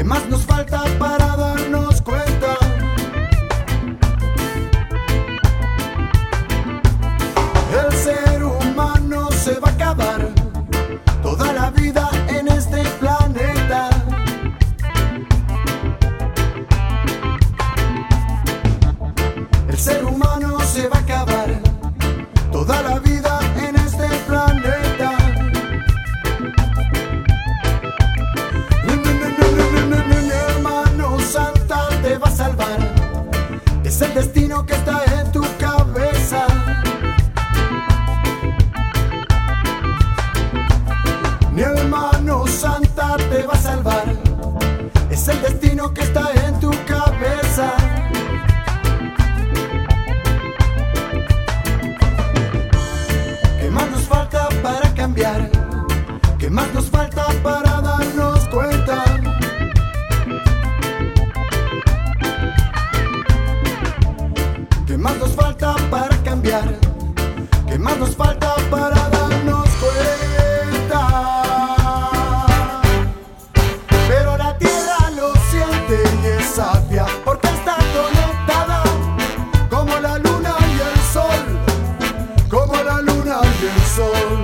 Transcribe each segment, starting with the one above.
¿Qué más nos falta para darnos cuenta? El ser humano se va a acabar, toda la vida en este planeta. El ser humano se va a acabar, toda la vida en este planeta. Mi hermano Santa te va a salvar, es el destino que está en tu cabeza. Mi hermano Santa te va a salvar, es el destino que está en tu cabeza. ¿Qué más nos falta para cambiar? ¿Qué más nos falta para darnos cuenta? ¿Qué más nos falta para cambiar? ¿Qué más nos falta para darnos cuenta? Pero la tierra lo siente y es sabia, porque está conectada como la luna y el sol, como la luna y el sol.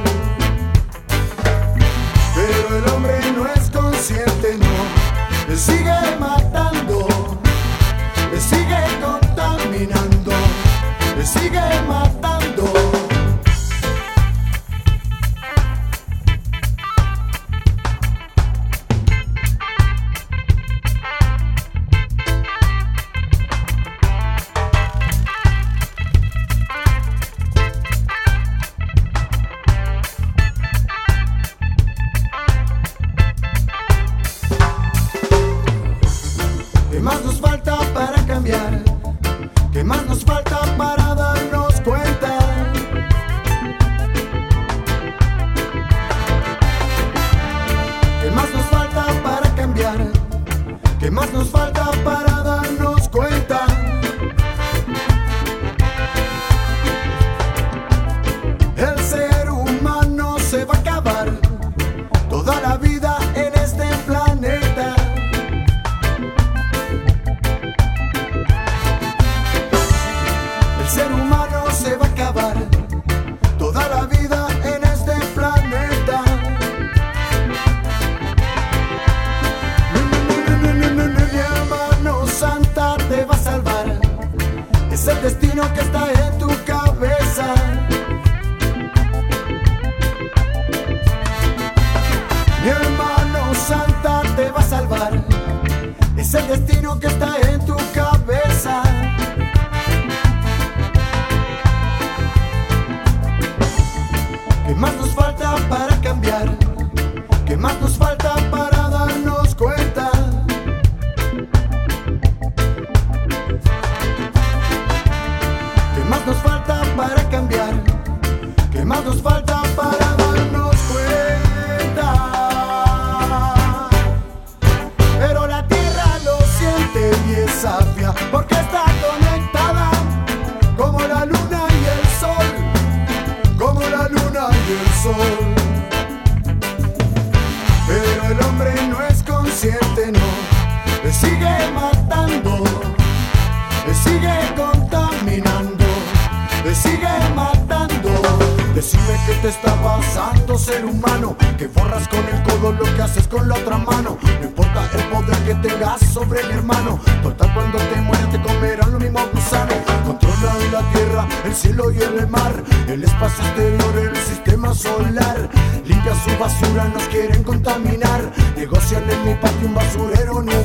Pero el hombre no es consciente, no, le sigue matando, le sigue contaminando, le sigue matando. ¿Qué más nos falta para cambiar? ¿Qué más nos falta para darnos cuenta? ¿Qué más nos falta para cambiar? ¿Qué más nos falta para darnos cuenta? El ser humano se va a acabar, toda la vida en este planeta. El ser humano se va a acabar, toda la vida en este planeta. Mi hermano Santa te va a salvar, es el destino que está en tu cabeza. Mi hermano Santa te va a salvar, es el destino que está en tu cabeza. ¿Qué más nos falta para cambiar? ¿Qué más nos falta para darnos cuenta? ¿Qué más nos falta para cambiar? ¿Qué más nos falta para darnos cuenta? Pero la tierra lo siente y es sabia, porque está conectada como la luna y el sol, como la luna y el sol. Pero el hombre no es consciente, no, le sigue matando, le sigue contaminando, le sigue matando. Decime qué te está pasando, ser humano, que borras con el codo lo que haces con la otra mano. No importa el poder que tengas sobre mi hermano, total cuando te mueras te comerán los mismos gusanos. Controlan la tierra, el cielo y el mar, el espacio exterior, el sistema solar. Limpia su basura, nos quieren contaminar. Negocian en mi patio un basurero nuevo.